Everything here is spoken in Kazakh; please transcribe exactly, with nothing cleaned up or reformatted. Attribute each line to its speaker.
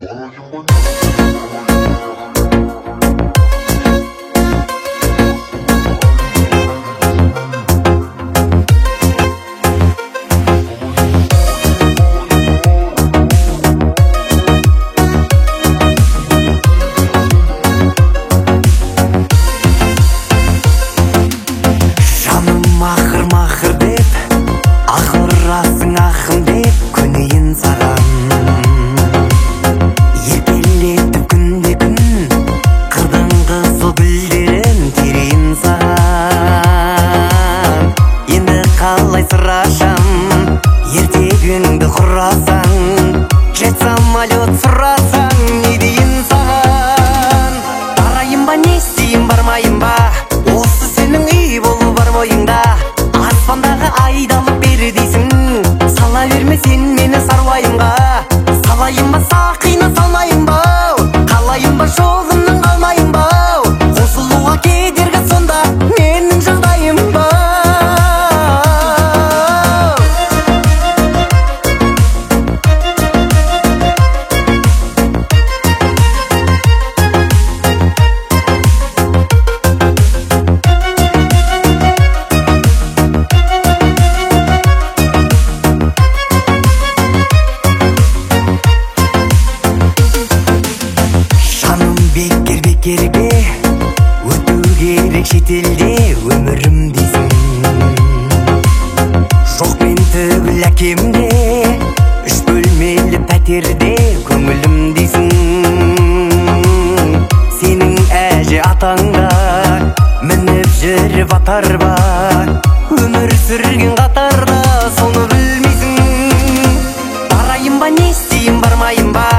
Speaker 1: Ертегіңді құрасаң, жет самолет сұрасаң, не дейін саған? Барайын ба, не істейін, бармайын ба? Осы сенің үй болу бар бойыңда. Аспандағы айды алып бер дейсің, сала берме сен мені саруайымға. Салайын ба, сақина салмайын ба? Қалайын ба, жолымнан қалмайын ба? Қосылуға кедергі сонда менің жағдайым ба? Бекерге өту керек шетелде өмірім дейсің. Жоқ мен түгіл әкемде, үш бөлмелі пәтерде көңілім дейсің. Сенің әже атаңда мініп жүріп атар ба, өмір сүрген қатарда соны білмейсің. Барайын ба, не істейін, бармайын ба?